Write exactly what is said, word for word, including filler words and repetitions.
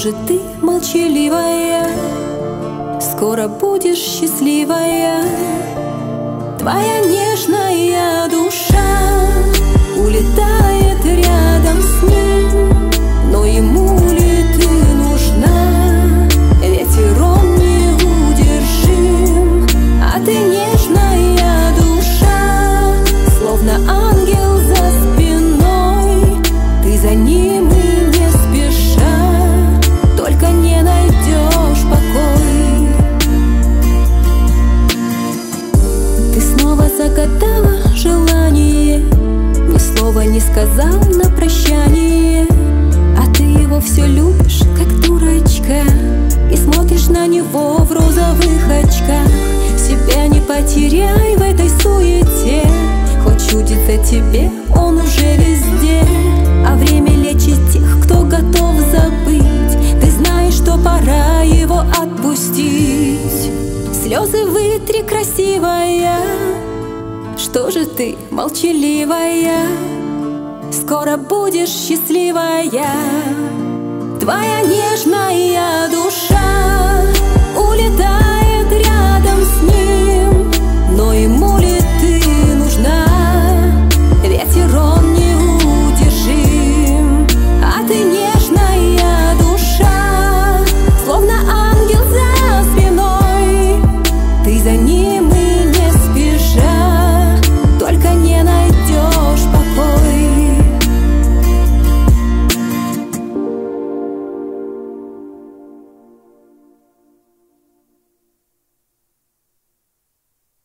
же ты молчаливая? Скоро будешь счастливая. Твоя нежная душа улетает рядом с ним, но ему ли ты нужна? Ветер он неудержим, а ты нежная душа, словно ангел за спиной. Ты за ним и не спеша, только не найдешь покой. Ты снова загадала желание, ни слова не сказал на прощание, а ты его все любишь, как дурачка, и смотришь на него в розовых очках. Себя не потеряй в этой суете, хоть чудится тебе, он уже везде. А время лечит тех, кто готов забыть. Ты знаешь, что пора его отпустить. Слезы вытри, красивая, что же ты молчаливая? Скоро будешь счастливая. Твоя нежная душа улетает рядом с ним, но ему ли ты нужна? Ветер он неудержим, а ты нежная душа, словно ангел за спиной. Ты за ним и